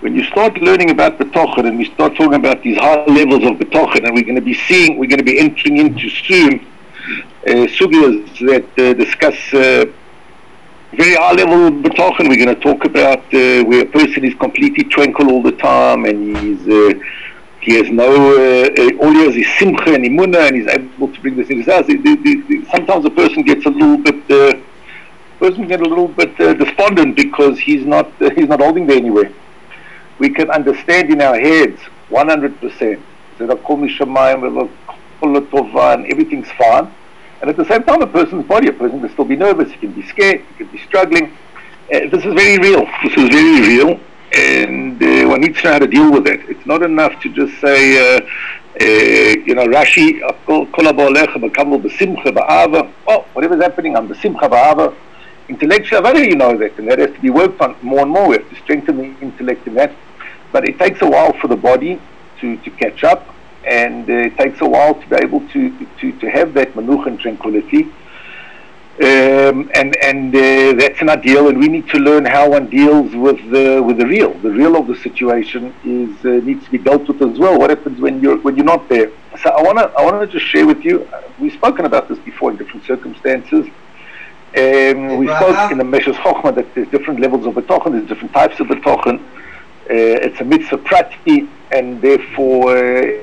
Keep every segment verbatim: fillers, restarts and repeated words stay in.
when you start learning about betochen and we start talking about these high levels of betochen, and we're going to be seeing, we're going to be entering into soon uh, sugyas that uh, discuss uh, very high level of betochen. We're going to talk about uh, where a person is completely tranquil all the time, and he's uh, he has no, uh, all he has is simcha and imunah, and he's able to bring this in his house. The, the, the, sometimes a person gets a little bit, uh, person get a little bit uh, despondent because he's not, uh, he's not holding there anywhere. We can understand in our heads one hundred percent that and everything's fine. And at the same time, a person's body, a person can still be nervous, he can be scared, he can be struggling. Uh, this is very real. This is very real. And uh, one needs to know how to deal with it. It's not enough to just say, uh, uh, you know, Rashi, oh, whatever's happening, I'm the simcha ba'ava. Intellectual, how do you know that? And that has to be worked on more and more. We have to strengthen the intellect in that. But it takes a while for the body to, to catch up, and uh, it takes a while to be able to, to, to have that manuch and tranquility. Um, and and uh, that's an ideal, and we need to learn how one deals with the with the real. The real of the situation is uh, needs to be dealt with as well. What happens when you're when you're not there? So I wanna I wanna just share with you. Uh, we've spoken about this before in different circumstances. Um, we spoke in the Meshes Chochmah that there's different levels of betochen, there's different types of betochen. Uh, it's a mitzvah prati, and therefore uh,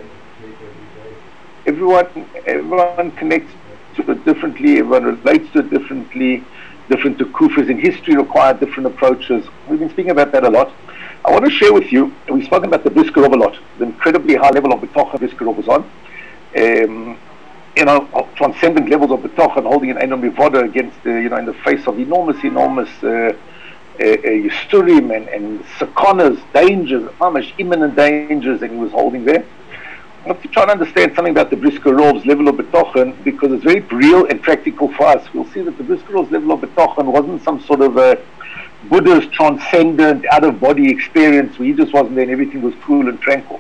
everyone everyone connects to it differently, everyone relates to it differently. Different tukufas in history require different approaches. We've been speaking about that a lot. I want to share with you, we've spoken about the Brisker Rov a lot, the incredibly high level of betochen Brisker Rov is on. Um, you know, transcendent levels of betochen, holding an Einon Mivoda against, uh, you know, in the face of enormous, enormous uh, uh, Yisturim and, and Sakonas, dangers, mamash, imminent dangers, and he was holding there. I have to try and understand something about the Brisker Rov's level of betochen, because it's very real and practical for us. We'll see that the Brisker Rov's level of betochen wasn't some sort of a Buddha's transcendent, out-of-body experience where he just wasn't there and everything was cool and tranquil.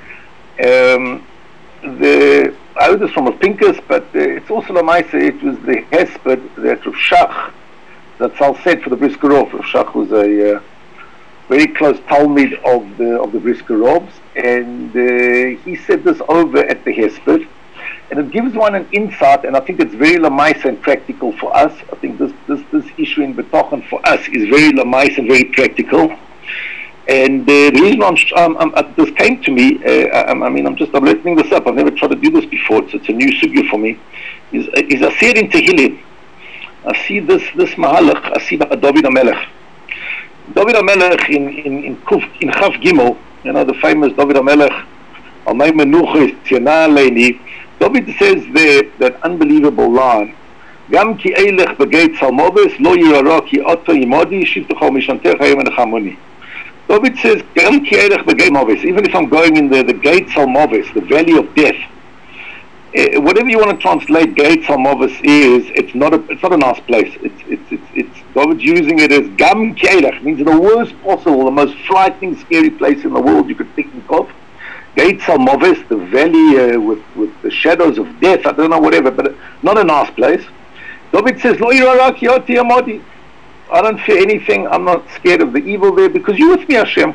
Um, the I heard this from a Pinkus, but uh, it's also a Maisa. It was the Hesped that Rav Shach, that's all said for the Brisker Rov. Rav Shach was a uh, very close Talmid of the of the Brisker Rovs, and uh, he said this over at the Hesped, and it gives one an insight, and I think it's very lamaisa and practical for us. I think this this this issue in betochen for us is very lamaisa and very practical. And uh, the reason I'm, um, um, uh, this came to me, uh, I, I mean, I'm just I'm opening this up. I've never tried to do this before. It's, it's a new sugya for me. Is uh, is I see it in Tehillim. I see this this mahalach. I see David HaMelech. David HaMelech in in in Kuf in Chav Gimel. You know the famous David HaMelech. Almay menucha tziyana leini. David says there that unbelievable line. Gam ki eilech begeit salmoves lo yirara ki oto imodi shivtucho mishantecha yemenachamoni. David says, even if I'm going in the, the Gate Salmovis, the valley of death, uh, whatever you want to translate Gate Salmovis is, it's not a it's not a nice place. It's it's it's, it's David's using it as Gam Kielech, means the worst possible, the most frightening, scary place in the world you could think of. Gate Salmovis, the valley uh, with with the shadows of death. I don't know, whatever, but not a nice place. David says, Lo yirara ki oti amodi. I don't fear anything. I'm not scared of the evil there because you're with me, Hashem.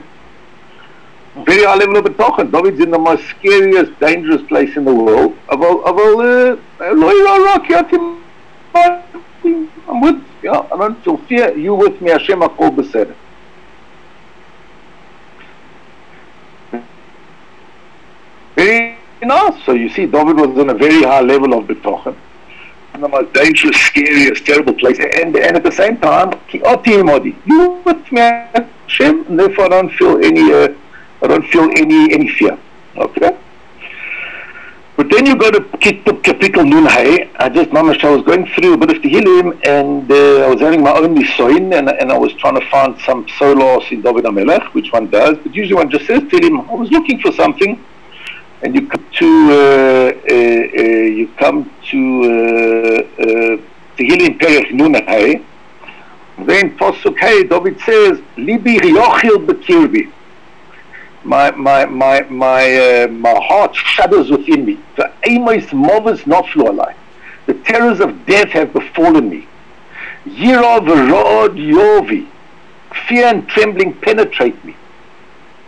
Very high level of betochen. David's in the most scariest, dangerous place in the world. I'm with you. I don't feel fear. You with me, Hashem. Akol beseder. Very nice. So you see, David was on a very high level of betochen. The most dangerous, scariest, terrible place, and and at the same time, you with me, Hashem, and therefore I don't feel any, uh, I don't feel any any fear. Okay. But then you go to Kapitel Nun Hay. I just, mamash, I was going through a bit of Tehillim, and uh, I was having my own nisoin, and and I was trying to find some solos in David HaMelech, which one does. But usually one just says to him, I was looking for something. And you come to uh, uh, uh, you come to Tehillim Perech Nun Hay. Then Pasuk Hey, David says, "Libi riyochil bekirbi." My my my my uh, my heart shudders within me. The amos movers naflu alai. The terrors of death have befallen me. Yira v'rod yovi. Fear and trembling penetrate me.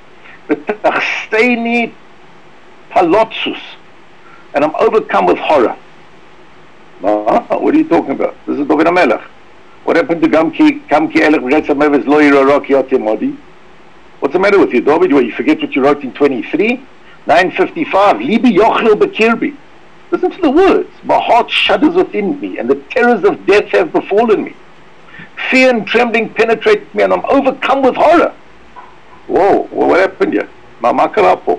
V'tachseini palotzus, and I'm overcome with horror. No, what are you talking about? This is David HaMelech. What happened to Gamki, Gamki Elech V'Getza Meves Lo Yirarok Yot Yemodi? What's the matter with you, David? Well, you forget what you wrote in twenty-three? nine fifty-five, Libi Yochel Bekirbi. Listen to the words. My heart shudders within me, and the terrors of death have befallen me. Fear and trembling penetrate me, and I'm overcome with horror. Whoa, what happened here? Mamakarapo.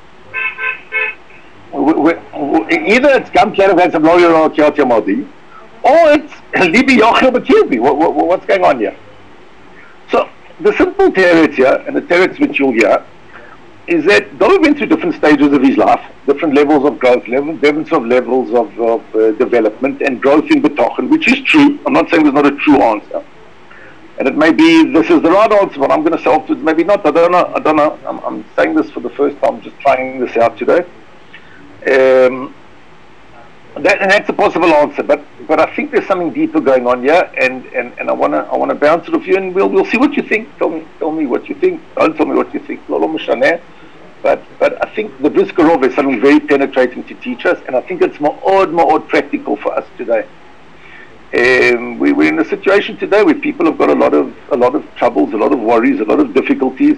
Either it's Gam Kerem has a lawyer or Kiot Yamodi, or it's Libi Yochel Bekirbi. What's going on here? So, the simple teretz here, and the teretz which you'll hear, is that David went through different stages of his life, different levels of growth, levels, different of levels of, of uh, development and growth in B'tochen, which is true. I'm not saying there's not a true answer. And it may be this is the right answer, but I'm going to say afterwards, maybe not. I don't know. I don't know. I'm, I'm saying this for the first time, just trying this out today. Um, that, and that's a possible answer, but but I think there's something deeper going on here, and, and, and I wanna I wanna bounce it off you, and we'll we'll see what you think. Tell me tell me what you think. Don't tell me what you think. But but I think the Brisker Rov is something very penetrating to teach us, and I think it's more odd, more odd practical for us today. Um, we, we're in a situation today where people have got a lot of a lot of troubles, a lot of worries, a lot of difficulties,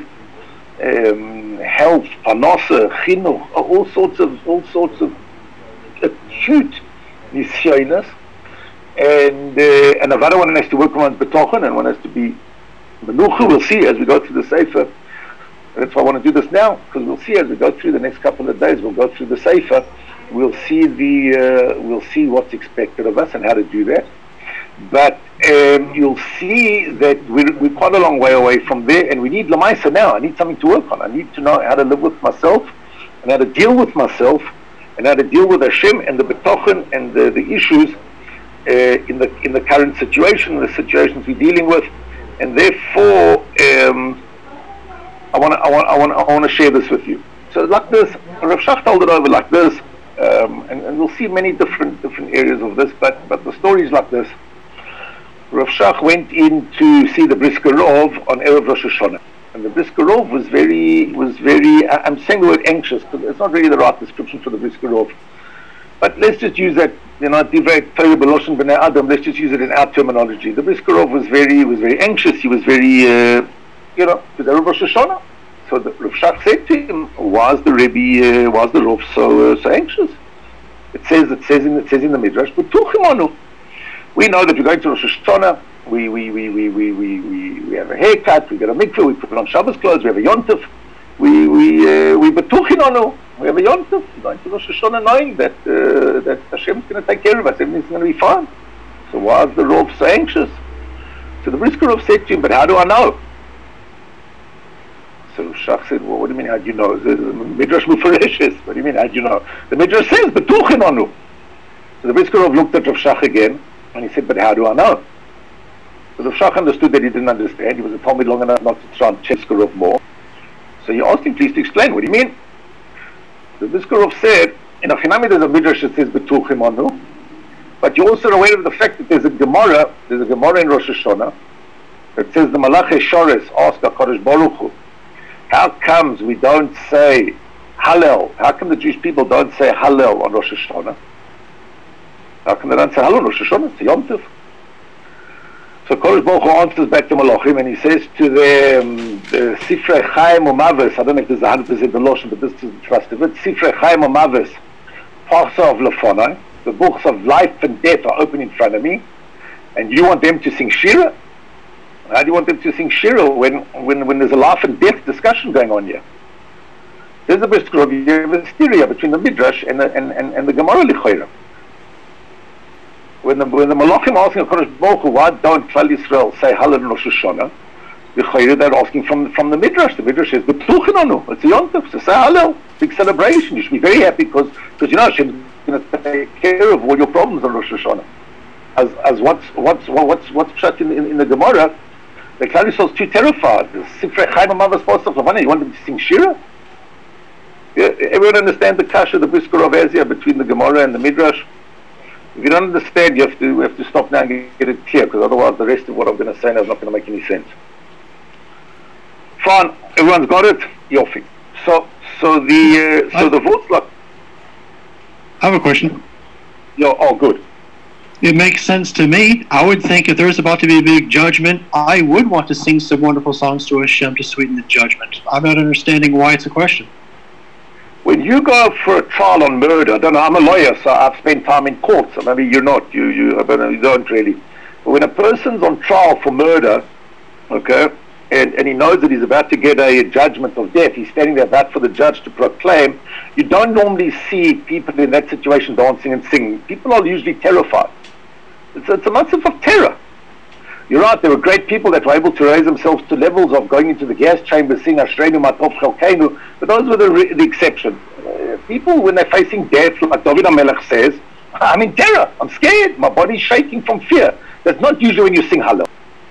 um, health, parnasa, chinuch, all sorts of all sorts of acute nisyonos, and uh, and Avada one has to work on one's betochen, and one has to be menucha. We'll see as we go through the sefer. That's why I want to do this now, because we'll see as we go through the next couple of days. We'll go through the sefer. We'll see the uh, we'll see what's expected of us and how to do that. But um, you'll see that we're, we're quite a long way away from there, and we need Lamaisa now. I need something to work on. I need to know how to live with myself, and how to deal with myself, and how to deal with Hashem and the betochen and the, the issues uh, in the in the current situation, the situations we're dealing with, and therefore um, I want to I want I want I want to share this with you. So like this, Rav Shach told it over like this, um, and, and we'll see many different different areas of this. But but the story is like this. Rav Shach went in to see the Brisker Rov on Erev Rosh Hashanah, and the Brisker Rov was very was very. I'm saying the word anxious because it's not really the right description for the Brisker Rov. But let's just use that, you know, divrei Torah b'loshen b'nei Adam. Let's just use it in our terminology. The Brisker Rov was very was very anxious. He was very. Uh, You know, to the Rosh Hashanah. So the Rav Shach said to him, "Why is the Rebbe, uh, why is the Rav so uh, so anxious?" It says, it says in it says in the Midrash, "But tuchimanu." We know that we're going to Rosh Hashanah. We we we we we we we, we have a haircut. We get a mikveh. We put on Shabbos clothes. We have a yontif. We we uh, we betuchinanu. We have a yontif. We're going to Rosh Hashanah knowing that uh, that Hashem is going to take care of us. Everything's going to be fine. So why is the Rav so anxious? So the Brisker Rav said to him, "But how do I know?" So Shach said, "Well, what do you mean, how do you know? The Midrash Mufareshes. What do you mean, how do you know? The Midrash says, Betuchin anu." So the Brisker Rov looked at Rav Shach again, and he said, "But how do I know?" So Rav Shach understood that he didn't understand. He was a Talmud long enough not to try and check Brisker Rov more. So he asked him, please, to explain. What do you mean? The Brisker Rov said, in Achinami there's a Midrash that says, Betuchin anu, but you're also aware of the fact that there's a Gemara, there's a Gemara in Rosh Hashanah, that says the Malachei Shores asked HaKadosh Baruch Hu, how comes we don't say Hallel? How come the Jewish people don't say Hallel on Rosh Hashanah? How come they don't say Hallel on Rosh Hashanah? It's a Yom Tov. So Kodesh Baruch Hu answers back to Malachim, and he says to them, the Sifrei Chaim Umaves, I don't know if this is one hundred percent the Lashon, but this is the trust of it, Sifrei Chaim Umaves, Parsa of Lefonai, the books of life and death are open in front of me, and you want them to sing Shira? How do you want them to sing Shira when, when, when there's a life and death discussion going on here? There's a Brisker Rov, you have a stereo between the Midrash and the, and, and, and the Gemara Lichoira. When the, when the Malachim are asking HaKadosh Baruch Hu, why don't Klal Yisrael say Hallel Rosh Hashanah? Lichoira, they're asking from, from the Midrash. The Midrash says, Betuchin anu, it's a Yom Tov, so say Hallel, big celebration. You should be very happy because, because you know Hashem's going to take care of all your problems on Rosh Hashanah. As, as what's, what's, what's, what's shut in, in, in the Gemara, the Klal Yisrael is too terrified. The Sifrei Chaim Umaves Parsa of Lefonai, you want them to sing Shira? Yeah, everyone understand the kasha, the Brisker Rov Ezia between the Gemara and the Midrash? If you don't understand, you have to, you have to stop now and get, get it clear, because otherwise the rest of what I'm going to say now is not going to make any sense. Fine, everyone's got it. Yofi. So, so the uh, so I, the votes like. I have a question. Yeah. Oh, good. It makes sense to me. I would think if there's about to be a big judgment, I would want to sing some wonderful songs to Hashem to sweeten the judgment. I'm not understanding why it's a question. When you go for a trial on murder, I don't know, I'm a lawyer, so I've spent time in courts. So maybe you're not, you, you, I don't know, you don't really. But when a person's on trial for murder, okay, and, and he knows that he's about to get a judgment of death, he's standing there about for the judge to proclaim, you don't normally see people in that situation dancing and singing. People are usually terrified. It's, it's a massive of terror. You're right, there were great people that were able to raise themselves to levels of going into the gas chamber, sing Ashreinu Matov Chelkeinu, but those were the, the exception. Uh, people, when they're facing death, like David HaMelech says, I'm in terror, I'm scared, my body's shaking from fear. That's not usually when you sing Hallel.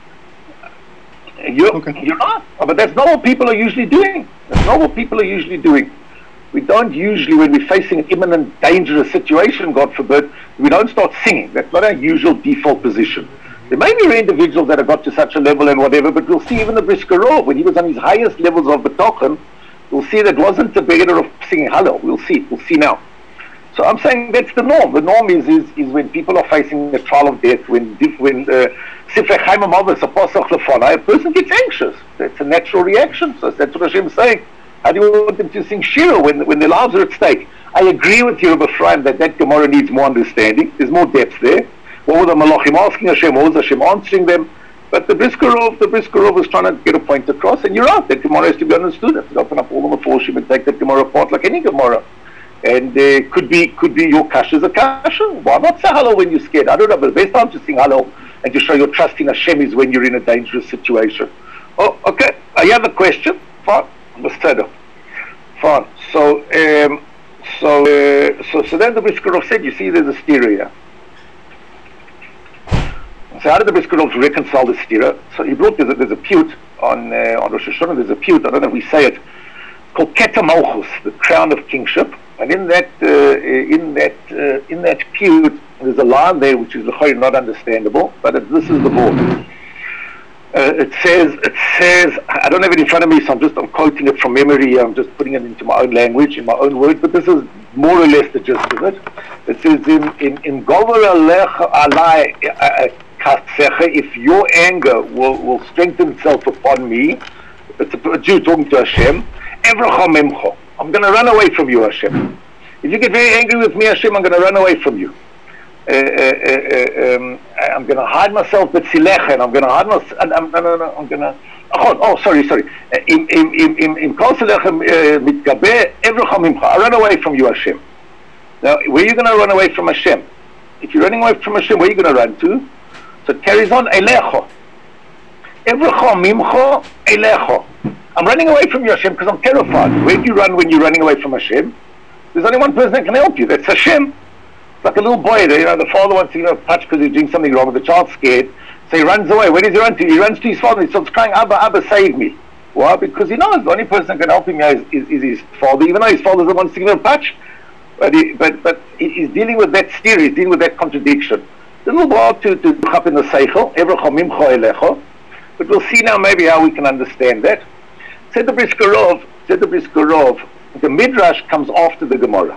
You're, okay. you're not, but that's not what people are usually doing. That's not what people are usually doing. We don't usually, when we're facing an imminent, dangerous situation, God forbid, we don't start singing. That's not our usual default position. There may be individuals that have got to such a level and whatever, but we'll see even the Briskerov, when he was on his highest levels of Betochen, we'll see that wasn't the beginner of singing Hallel. We'll see. We'll see now. So I'm saying that's the norm. The norm is is, is when people are facing a trial of death, when when Sifrei Chaim Amavis, a Pasach Lefonai, a person gets anxious. That's a natural reaction. So that's what Hashem is saying. How do you want them to sing Shira when, when their lives are at stake? I agree with you, Rabbi Ephraim, that that Gemara needs more understanding. There's more depth there. What were the Malachim asking Hashem? What was Hashem answering them? But the Briskerov, the Briskerov was trying to get a point across, and you're right, that Gemara has to be understood. You have to open up all the Meforshim and take that Gemara apart like any Gemara. And uh, could be could be your kasha is a kasha. Why not say Hallel when you're scared? I don't know, but the best time to sing Hallel and to show your trust in Hashem is when you're in a dangerous situation. Oh, okay. I have a question. Fine. Fine. So, um, so, uh, so, so then the Briskerov said, you see, there's a stereo. So how did the Briskerov reconcile the stira? So he brought, there's a, there's a piyut on, uh, on Rosh Hashanah, there's a piyut, I don't know if we say it, called Keta Malchus, the crown of kingship. And in that, uh, in that, uh, in that piyut, there's a line there which is not understandable, but it, this is the board. Uh, it says, it says, I don't have it in front of me, so I'm just, I'm quoting it from memory, I'm just putting it into my own language, in my own words, but this is more or less the gist of it. It says, in, in, in Gover Alech Alai Katsecha, if your anger will, will strengthen itself upon me, it's a, a Jew talking to Hashem, Evracha Memcho, I'm going to run away from you, Hashem. If you get very angry with me, Hashem, I'm going to run away from you. Uh, uh, uh, um, I'm going to hide myself with Silecha, and I'm going to hide myself, and I'm, no, no, no, I'm going to, oh, oh, sorry, sorry. In Kol Silechem Mitgabe, Evracha Memcho, I run away from you, Hashem. Now, where are you going to run away from Hashem? If you're running away from Hashem, where are you going to run to? So it carries on, Elecho. Evracha Mimcho, Elecho. I'm running away from you, Hashem, because I'm terrified. Where do you run when you're running away from Hashem? There's only one person that can help you. That's Hashem. It's like a little boy. You know, the father wants to, you know, touch because he's doing something wrong, but the child's scared. So he runs away. Where does he run to? He runs to his father. He starts crying, Abba, Abba, save me. Why? Because he knows the only person that can help him is, is, is his father, even though his father doesn't want to give him a touch. But, he, but, but he's dealing with that steer. He's dealing with that contradiction. It's a little hard to, to look up in the Seichel. Evracha Mimcho Elecho. But we'll see now maybe how we can understand that. Said the Briskerov, said the Briskerov, the Midrash comes after the Gemara,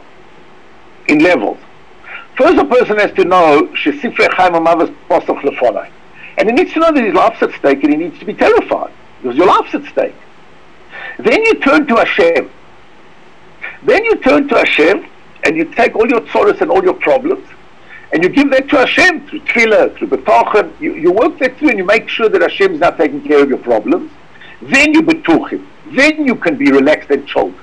in levels. First, a person has to know Shesifrei Chaim Amavas Pasach Lefonai, and he needs to know that his life's at stake, and he needs to be terrified because your life's at stake. Then you turn to Hashem. Then you turn to Hashem, and you take all your tzoros and all your problems, and you give that to Hashem through tefillah, through betochen. You, you work that through, and you make sure that Hashem is now taking care of your problems. Then you betuch him. Then you can be relaxed and chilled.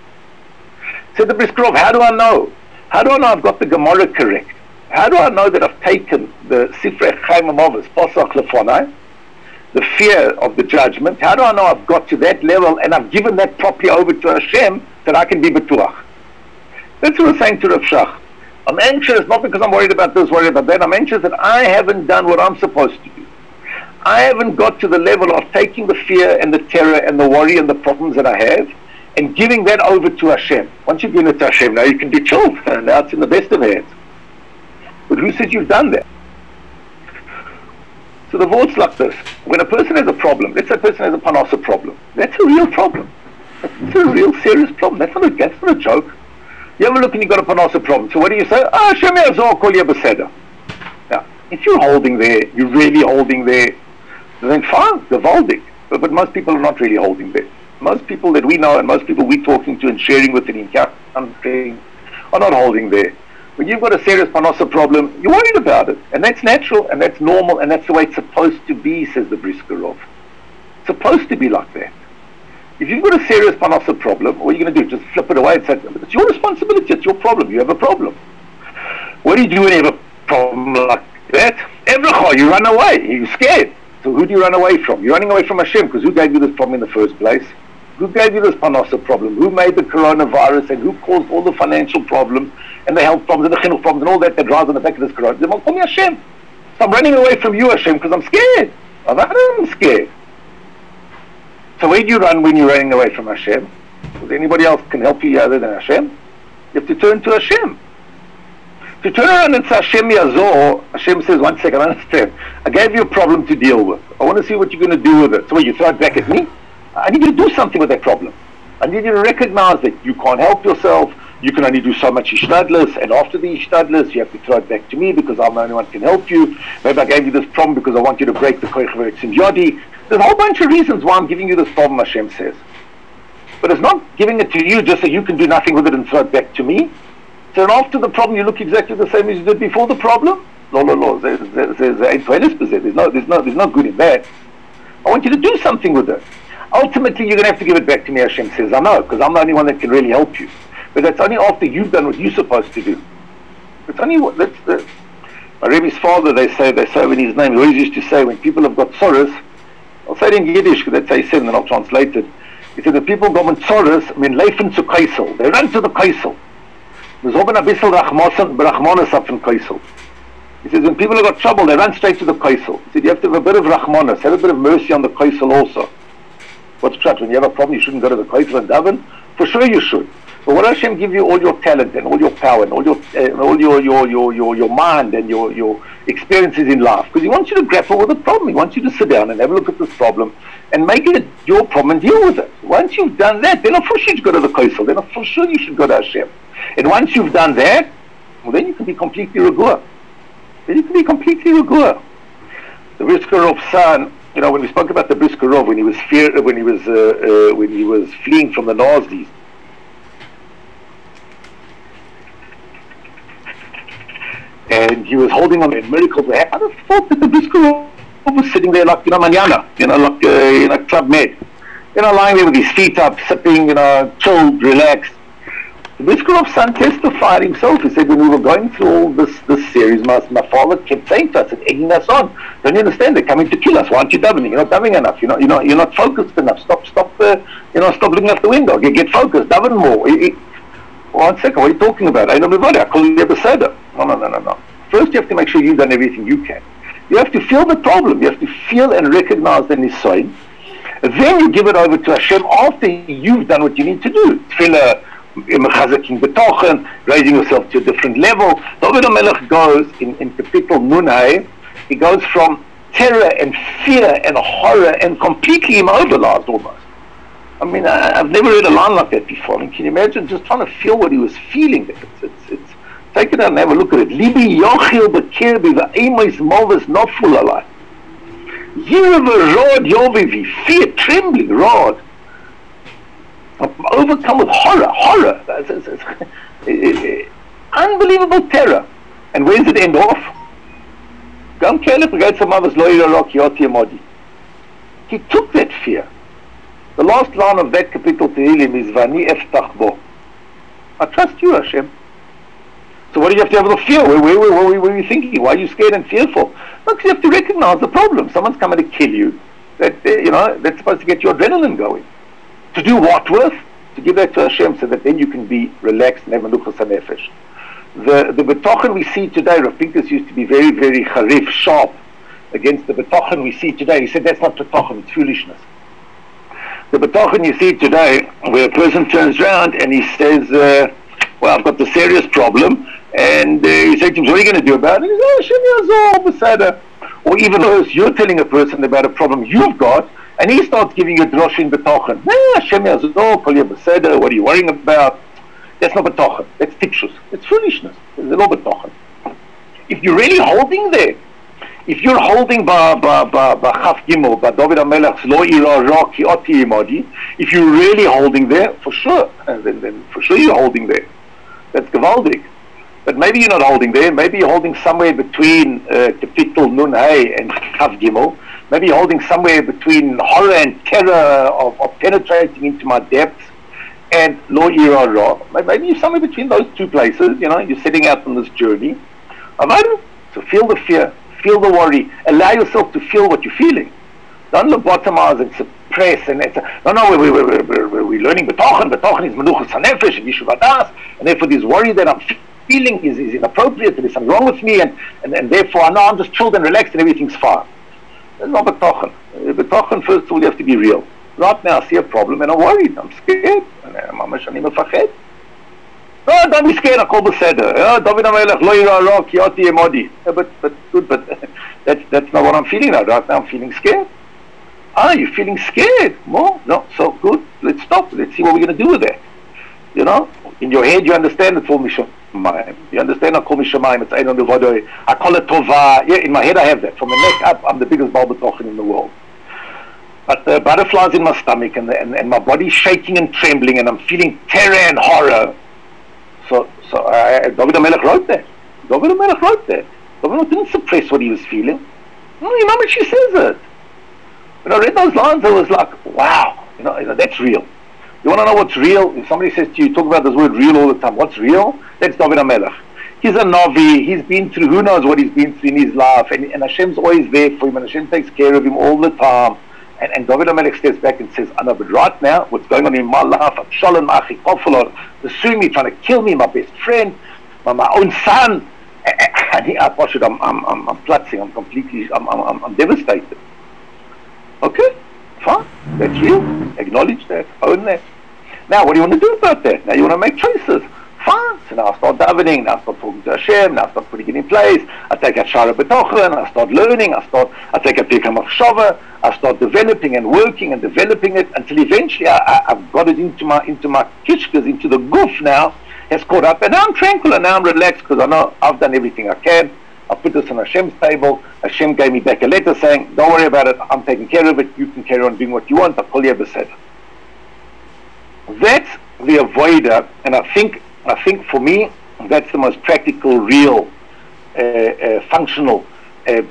Said the Briskerov, how do I know? How do I know I've got the Gemara correct? How do I know that I've taken the Sifrei Chaim Amavos, Pasach Lefonai, the fear of the judgment? How do I know I've got to that level and I've given that properly over to Hashem that I can be betuach? That's what I'm saying to Rav Shach. I'm anxious, not because I'm worried about this, worried about that. I'm anxious that I haven't done what I'm supposed to do. I haven't got to the level of taking the fear and the terror and the worry and the problems that I have and giving that over to Hashem. Once you've given it to Hashem, now you can be chilled. Now it's in the best of hands. But who said you've done that? So the words like this. When a person has a problem, let's say a person has a panasa problem. That's a real problem. It's a real serious problem. That's not a, that's not a joke. You have a look and you've got a parnasa problem. So what do you say? Ah, Hashem Yazor, Kol Yeh Beseder. Now, if you're holding there, you're really holding there, then fine, gewaldig. But, but most people are not really holding there. Most people that we know and most people we're talking to and sharing with in country are not holding there. When you've got a serious parnasa problem, you're worried about it. And that's natural and that's normal and that's the way it's supposed to be, says the Briskerov. It's supposed to be like that. If you've got a serious parnasa problem, what are you going to do? Just flip it away and say, it's your responsibility, it's your problem, you have a problem. What do you do when you have a problem like that? Evrecha, you run away, you're scared. So who do you run away from? You're running away from Hashem, because who gave you this problem in the first place? Who gave you this parnasa problem? Who made the coronavirus and who caused all the financial problems and the health problems and the chinuch problems and all that that drives on the back of this corona? They won't call me Hashem. So I'm running away from you, Hashem, because I'm scared. I'm scared. So where do you run when you're running away from Hashem? Because anybody else can help you other than Hashem? You have to turn to Hashem. To turn around and say Hashem Yazor, Hashem says, one second, I understand. I gave you a problem to deal with. I want to see what you're going to do with it. So what, you throw it back at me? I need you to do something with that problem. I need you to recognize that you can't help yourself. You can only do so much ishtadlis, and after the ishtadlis, you have to throw it back to me because I'm the only one who can help you. Maybe I gave you this problem because I want you to break the koich v'etzim yodi. There's a whole bunch of reasons why I'm giving you this problem, Hashem says. But it's not giving it to you just so you can do nothing with it and throw it back to me. So after the problem, you look exactly the same as you did before the problem. No, no, no. There's, there's, there's, there's, no, there's, no, there's no good in that. I want you to do something with it. Ultimately, you're going to have to give it back to me, Hashem says. I know, because I'm the only one that can really help you. But that's only after you've done what you're supposed to do. It's only what, that's the... My Rebbe's father, they say, they say in his name, he always used to say, when people have got sorrows, I'll say it in Yiddish, because that's how he said, and then I'll translate it. He said, the people go in sorrows, I mean, leifen zu kaisel. They run to the kaisel. We haben a bissel rachmosen, berachmones auf den kaisel. He says, when people have got trouble, they run straight to the kaisel. He said, you have to have a bit of rachmones, have a bit of mercy on the kaisel also. What's true? When you have a problem, you shouldn't go to the kaisel and daven? For sure you should. But what Hashem give you all your talent and all your power and all your uh, and all your, your, your, your, your mind and your, your experiences in life, because He wants you to grapple with the problem. He wants you to sit down and have a look at this problem and make it your problem and deal with it. Once you've done that, then of course you should go to the kaisel. Then of course sure you should go to Hashem. And once you've done that, well, then you can be completely regua. Then you can be completely regua. The Briskerov's son, you know, when we spoke about the Briskerov, when he was fear, when he was uh, uh, when he was fleeing from the Nazis. And he was holding on, and miracles were happening. I thought that the Briskerov was sitting there like, you know, manana, you know, like, uh, you know, Club Med. You know, lying there with his feet up, sipping, you know, chilled, relaxed. The Briskerov's son testified himself. He said, when we were going through all this, this series, my, my father kept saying to us and egging us on. Don't you understand? They're coming to kill us. Why aren't you davening? You're not davening enough. You're not, you're not, you're not focused enough. Stop, stop, uh, you know, stop looking out the window. Get, get focused. Daven more. He, he, One second, what are you talking about? I know nobody. I call you a beseder. No, no, no, no, no. First, you have to make sure you've done everything you can. You have to feel the problem. You have to feel and recognize the nisoyin. Then you give it over to Hashem after you've done what you need to do. Tefillah, mechazaking betochen, raising yourself to a different level. David HaMelech goes in, in Kapitel Nunai, he goes from terror and fear and horror and completely immobilized almost. I mean, I, I've never read a line like that before. I mean, can you imagine just trying to feel what he was feeling? It's, it's, it's, take it out and have a look at it. Libi yochil bekirbi va'emois moves noful alai. Yirava rod yovivi, fear, trembling, rod. I'm overcome with horror, horror. It's, it's, it's, it, it, unbelievable terror. And where does it end off? He took that fear. The last line of that Kapitel Tehillim is Vani eftach bo. I trust you, Hashem. So what do you have to have the fear? Where, where, where, where, where are you thinking? Why are you scared and fearful? No, because you have to recognize the problem. Someone's coming to kill you. That uh, you know, that's supposed to get your adrenaline going. To do what with? To give that to Hashem so that then you can be relaxed and have menuchas hanefesh. The the betochen we see today, Rav Pinkus used to be very, very charif, sharp against the betochen we see today. He said that's not betochen, it's foolishness. The betochen you see today, where a person turns around and he says, uh, well, I've got the serious problem, and uh, you say to him, so what are you going to do about it? He says, oh, Hashem Yazor, Beseder. Or even worse, you're telling a person about a problem you've got, And he starts giving you droshin betochen. Eh, Hashem yazor, kol yeh beseder, what are you worrying about? That's not betochen. That's tipshus. It's foolishness. It's a little betochen. If you're really holding there, if you're holding ba ba ba ba Chaf Gimel, ba David HaMelech's Lo Ira Ra Ki Oti Imodi, if you're really holding there, for sure, then, then for sure you're holding there. That's gewaldig. But maybe you're not holding there. Maybe you're holding somewhere between uh, Kapitel Nun Hey and Chaf Gimel. Maybe you're holding somewhere between horror and terror of, of penetrating into my depths and Lo Ira Ra. Maybe you're somewhere between those two places. You know, you're setting out on this journey. So feel the fear, feel the worry, allow yourself to feel what you're feeling. Don't lobotomize and suppress. And it's a, no, no, we, we, we, we, we're learning betochen. Betochen is menuchas hanefesh and yishuv hadas, and therefore this worry that I'm feeling is, is inappropriate, there's something wrong with me, and, and, and therefore I know I'm just chilled and relaxed and everything's fine. That's not betochen. Betochen, first of all, you have to be real. Right now I see a problem and I'm worried, I'm scared. Mamash ani mefached. No, don't be scared, Akol Beseder. Oh, David HaMelech, Lo Ira Ra Ki Oti Imodi. But, but, good, but that's, that's not what I'm feeling now. Right now I'm feeling scared. Ah, you're feeling scared? More? No, so good. Let's stop. Let's see what we're going to do with that. You know, in your head you understand it's all Mishamayim. You understand Akol Mishamayim, it's Einon Levodoi, Akol Tova. Yeah, in my head I have that. From the neck up, I'm the biggest Baal B'tochen in the world. But the butterflies in my stomach and, the, and, and my body's shaking and trembling and I'm feeling terror and horror. So, so uh, David HaMelech wrote that. David HaMelech wrote that. David didn't suppress what he was feeling. No, you know, she says it. When I read those lines, I was like, wow, you know, you know, that's real. You want to know what's real? If somebody says to you, talk about this word real all the time, what's real? That's David HaMelech. He's a Navi, he's been through, who knows what he's been through in his life, and, and Hashem's always there for him, and Hashem takes care of him all the time. And, and David HaMelech steps back and says, I know, but right now, what's going on in my life, I'm Shalom, Achi, Kofalor, pursuing me, trying to kill me, my best friend, my, my own son, and he, I'm, I'm, I'm, I'm platzing, I'm completely, I'm, I'm, I'm devastated. Okay, fine, that's real, acknowledge that, own that. Now, what do you want to do about that? Now you want to make choices. Fine, so now I start davening, now I start talking to Hashem, now I start putting it in place, I take a Shara B'tochen, I start learning, I start, I take a Pirkei Machshava, I start developing and working and developing it until eventually I, I, I've got it into my into my kishkas, into the goof now, has caught up, and now I'm tranquil and now I'm relaxed because I know I've done everything I can. I put this on Hashem's table. Hashem gave me back a letter saying, don't worry about it, I'm taking care of it, you can carry on doing what you want, Akol Yeh Beseder. That's the avoider, and I think I think for me, that's the most practical, real, uh, uh, functional uh,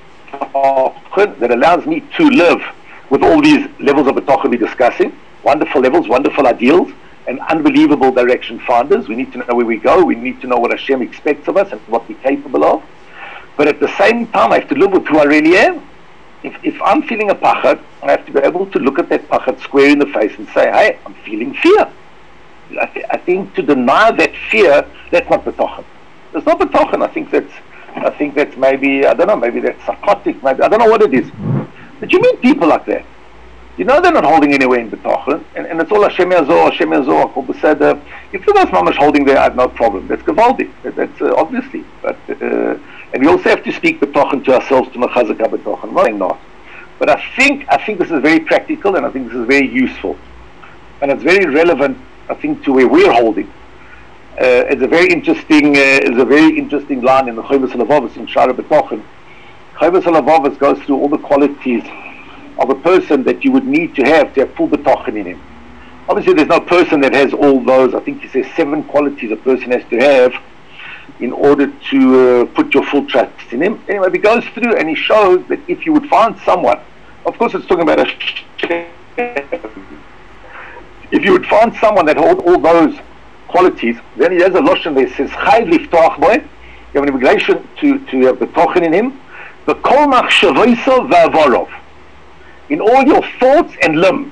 that allows me to live with all these levels of betochen we're discussing. Wonderful levels, wonderful ideals, and unbelievable direction finders. We need to know where we go. We need to know what Hashem expects of us and what we're capable of. But at the same time, I have to live with who I really am. If, if I'm feeling a pachad, I have to be able to look at that pachad square in the face and say, hey, I'm feeling fear. I, th- I think to deny that fear, that's not betochen. It's not betochen. I think that's, I think that's maybe, I don't know, maybe that's psychotic. Maybe I don't know what it is. But you meet people like that. You know they're not holding anywhere in betochen, and, and it's all Hashem Yazor, Hashem Yazor, Akol Beseder. If the guy's mamash holding there, I have no problem. That's gewaldig. That, that's uh, obviously. But uh, and we also have to speak betochen to ourselves to mechazaka betochen. Not not. But I think I think this is very practical, and I think this is very useful, and it's very relevant. I think to where we're holding. Uh, it's a very interesting, uh, it's a very interesting line in the Chovos Halevavos in Shara B'tochen. Chovos Halevavos goes through all the qualities of a person that you would need to have to have full betochen in him. Obviously, there's no person that has all those. I think he says seven qualities a person has to have in order to uh, put your full trust in him. Anyway, he goes through and he shows that if you would find someone, of course, it's talking about a. If you would find someone that had all those qualities, then he has a lotion that says Chayv Liftoach Bo. You have an obligation to, to have betochen in him. The Kol Machshavoso V'Avorov. In all your thoughts and limbs.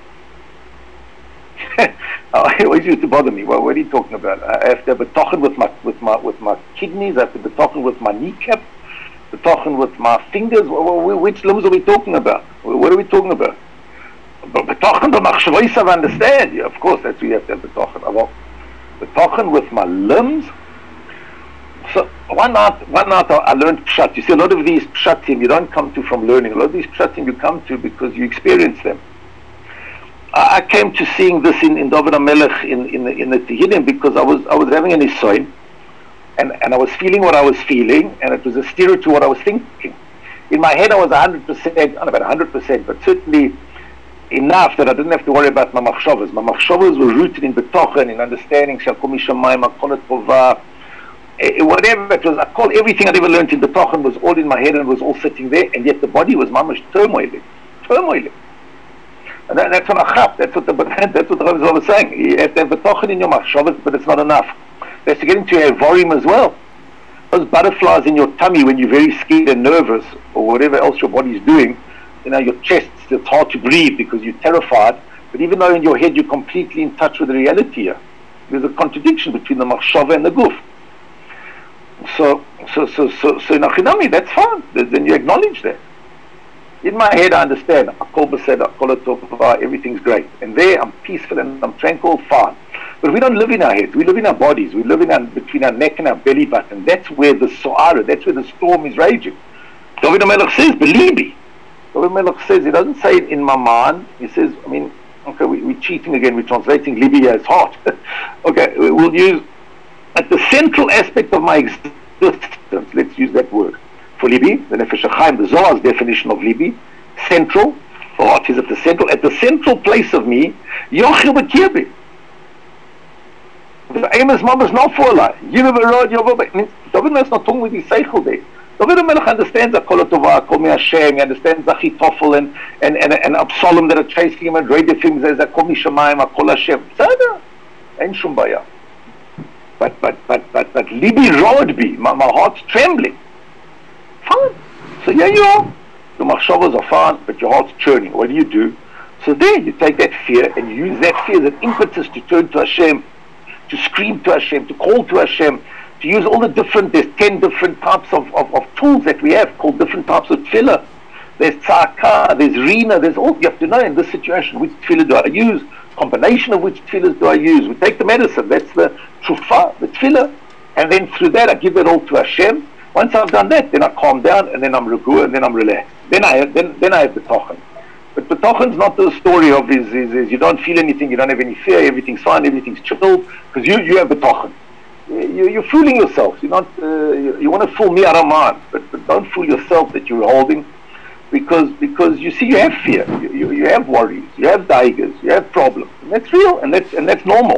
It always used to bother me. Well, what are you talking about? I have to have betochen with my with my with my kidneys. I have to betochen with my kneecap. Betochen with my fingers. Which limbs are we talking about? What are we talking about? Betochen b'machshavosav, understand? Yeah, of course, that's what you have to have betochen. Betochen with my limbs. so one night, one night I learned pshat. You see, a lot of these pshatim you don't come to from learning. A lot of these pshatim you come to because you experience them. I, I came to seeing this in, in David HaMelech in in the, in the Tehillim because I was I was having an nisoin, and and I was feeling what I was feeling, and it was a steer to what I was thinking. In my head, I was one hundred percent, not about one hundred percent, but certainly enough that I didn't have to worry about my machshavas. My machshavas were rooted in betochen, in understanding Shakom Shamayim, Akonet Tova, whatever it was. I call everything I'd ever learned in betochen was all in my head and was all sitting there, and yet the body was mamash turmoiling, turmoiling. And that, that's what achap. That's what the that's what the Rebbe was saying. You have to have betochen in your machshavas, but it's not enough. There's to get into your vorim as well. Those butterflies in your tummy when you're very scared and nervous, or whatever else your body's doing. You know, your chest, it's hard to breathe because you're terrified, but even though in your head you're completely in touch with the reality here, there's a contradiction between the machshava and the guf. So, so, so, so, so in Achinami, that's fine. Then you acknowledge that. In my head, I understand. Akol b'seder, akol tov, everything's great, and there I'm peaceful and I'm tranquil, fine. But we don't live in our heads. We live in our bodies. We live in our, between our neck and our belly button. That's where the so'ara, that's where the storm is raging. David HaMelech says, believe me. David HaMelech says, he doesn't say it in my mind. He says, I mean, okay, we, we're cheating again. We're translating Libi as heart. Okay, we'll use, at the central aspect of my existence, let's use that word. For Libi, the Nefesh HaChaim, the Zohar's definition of Libi, central, for heart is at the central, at the central place of me, Yochel B'Kirbi. The aim is mama's not for a lie. David HaMelech's not talking with his seichel there. David HaMelech understands Akol Tova, Kol Mi Hashem, he understands Achitophel and, and, and, and Absalom that are chasing him and Redef him, says Akol Mi Shamayim, Akol Hashem. Tzada, Ein Shum Baya. But, but, but, but, but, Libi Rodbi, my, my heart's trembling. Fine. So here you are. The machshavas are fine, but your heart's churning. What do you do? So there, you take that fear and you use that fear as an impetus to turn to Hashem, to scream to Hashem, to call to Hashem, to use all the different, there's ten different types of, of, of tools that we have called different types of tefillah. There's tzaka, there's rina, there's all, you have to know in this situation which tefillah do I use, combination of which tefillahs do I use. We take the medicine, that's the trufa, the tefillah, and then through that I give it all to Hashem. Once I've done that, then I calm down, and then I'm regua, and then I'm relaxed. Then I have, then, then I have betochen. But betochen's not the story of is, is, is you don't feel anything, you don't have any fear, everything's fine, everything's chilled, because you, you have betochen. You, you're fooling yourself. You're not. Uh, you, you want to fool me, Araman, but, but don't fool yourself that you're holding, because because you see you have fear, you, you, you have worries, you have daigers, you have problems, and that's real, and that's and that's normal.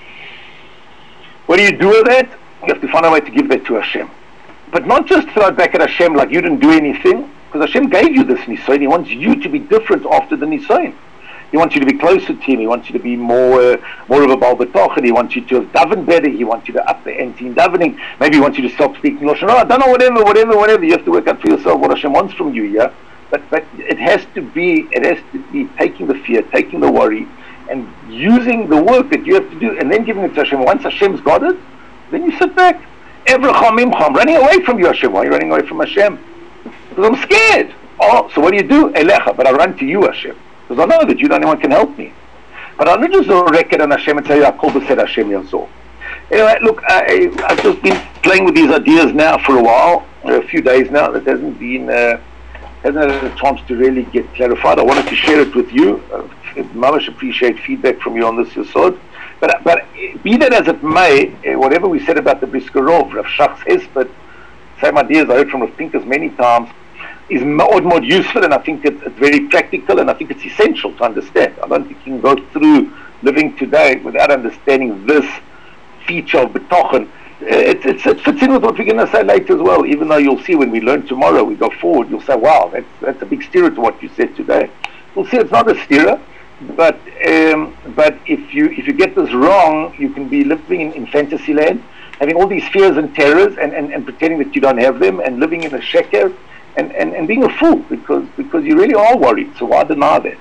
What do you do with that? You have to find a way to give that to Hashem, but not just throw it back at Hashem like you didn't do anything, because Hashem gave you this nisayon. He wants you to be different after the nisayon. He wants you to be closer to him. He wants you to be more uh, more of a Baal B'tochen. He wants you to have daven better. He wants you to up the ante in davening. Maybe he wants you to stop speaking Lashon Hara. I don't know, whatever, whatever, whatever. You have to work out for yourself what Hashem wants from you, yeah? But but it has to be, it has to be taking the fear, taking the worry, and using the work that you have to do, and then giving it to Hashem. Once Hashem's got it, then you sit back. Evracham imcha. I'm running away from you, Hashem. Why are you running away from Hashem? Because I'm scared. Oh, so what do you do? Elecha. But I run to you, Hashem. Because I know that you, the only one, can help me. But I'm not just a record on Hashem and say, Akol b'seder Hashem Yazor. Anyway, look, I, I've just been playing with these ideas now for a while, a few days now. That hasn't been, uh, hasn't had a chance to really get clarified. I wanted to share it with you. Uh, Mamash appreciate feedback from you on this Yesod. But, but be that as it may, whatever we said about the Brisker Rov, Rav Shach's Hesped, same ideas I heard from Rav Pinkus many times, is more and more useful, and I think it's, it's very practical, and I think it's essential to understand. I don't think you can go through living today without understanding this feature of betochen. It, it, it fits in with what we're going to say later as well, even though you'll see when we learn tomorrow, we go forward, you'll say, wow, that's, that's a big steer to what you said today. You'll see it's not a steer, but um, but if you if you get this wrong, you can be living in, in fantasy land, having all these fears and terrors, and, and, and pretending that you don't have them, and living in a sheker, And, and, and being a fool, because because you really are worried, so why deny that?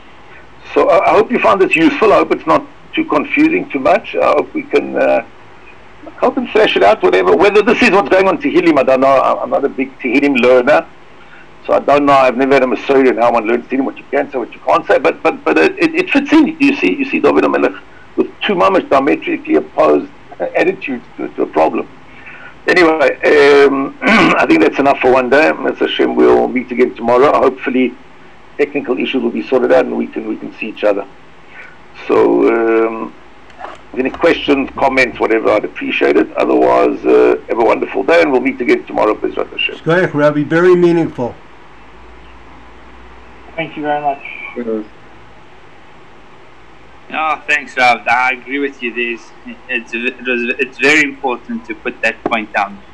So I, I hope you found this useful. I hope it's not too confusing, too much. I hope we can uh, help and thrash it out, whatever. Whether this is what's going on Tehillim, I don't know. I'm not a big Tehillim learner, so I don't know. I've never had a Masoyer and how one learns Tehillim, what you can say, what you can't say, but but but it, it fits in. You see, you see David HaMelech with two mamash diametrically opposed attitudes to, to a problem. Anyway, um, I think that's enough for one day. Mister Hashem, we'll meet again tomorrow. Hopefully, technical issues will be sorted out and we can we can see each other. So, um, any questions, comments, whatever, I'd appreciate it. Otherwise, uh, have a wonderful day, and we'll meet again tomorrow, Bezrat Hashem. Shkoyach, Rabbi, very meaningful. Thank you very much. Yes. Oh, thanks, Rav. I agree with you. This it's it was it's very important to put that point down.